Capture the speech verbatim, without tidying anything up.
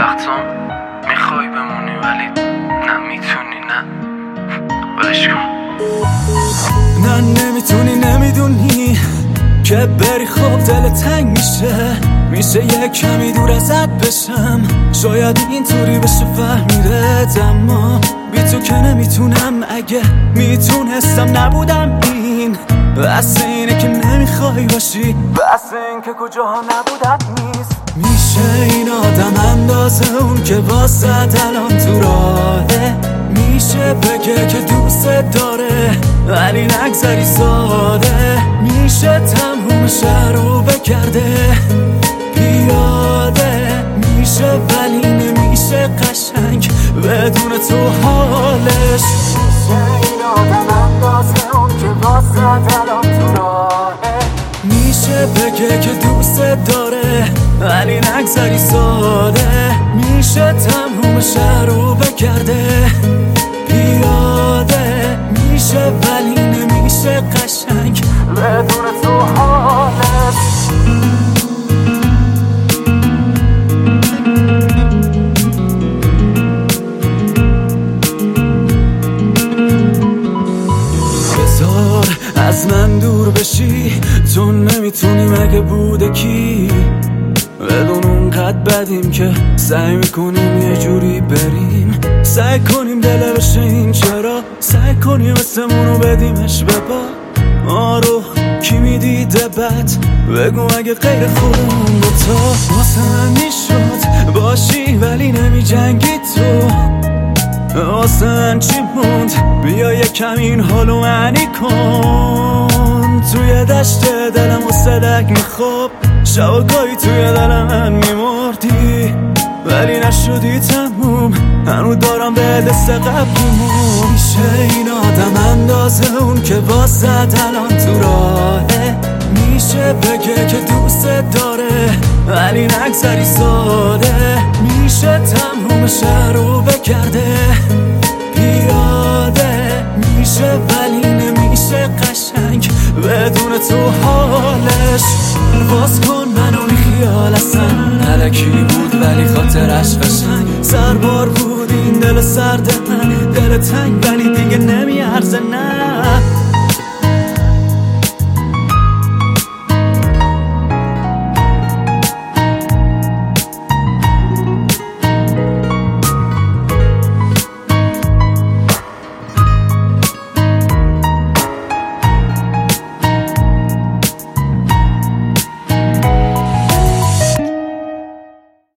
وقتا میخوای بمونی ولی نمیتونی، نه ولش کن. نه نمیتونی، نمیدونی که بری خوب دل تنگ میشه، میشه یک کمی دور ازت بشم، شاید اینطوری بشه فهمیدت، اما بی تو که نمیتونم. اگه میتونستم نبودم این، بس اینه که نمیخوای باشی، بس این که کجاها نبودت نیست. میشه این آدم اندازه اون که واسد الان تو راهه، میشه بگه که دوست داره ولی نگذری ساده، میشه تموم شهر رو بگرده پیاده، میشه ولی نمیشه قشنگ بدون تو حالش. میشه این آدم اندازه اون که واسد الان تو راهه، میشه بگه که دوست داره ولی نگذری ساده، میشه تموم شهر رو بگرده پیاده، میشه ولی نمیشه قشنگ بدون تو حالش. بذار از من دور بشی، تو نمیتونی مگه بوده کی، بدون اونقدر بدیم که سعی میکنیم یه جوری بریم، سعی کنیم دل بشیم، چرا سعی کنیم اسمونو بدیمش به با ما رو کی میدیده بد، بگو اگه غیر خودمون دوتا واسه من میشد باشی ولی نمی جنگی تو، واسه من چی موند بیا یه کم این حالو معنی کن، توی دشت دلم و صدق میخواب شبگاهی توی دل من میمردی ولی نشدی تموم، هنو دارم به دست قبلیمون. میشه این آدم اندازه اون که واسد الان تو راهه، میشه بگه که دوست داره ولی نگذری ساده، میشه تموم شهر رو بگرده پیاده، میشه ولی نمیشه قشنگ بدون تو حالش. باز کن منو بی خیال اصلا علکی بود ولی خاطرش قشنگ، سربار بود این دل سرد من، دل تنگ ولی دیگه نمیارزه نه.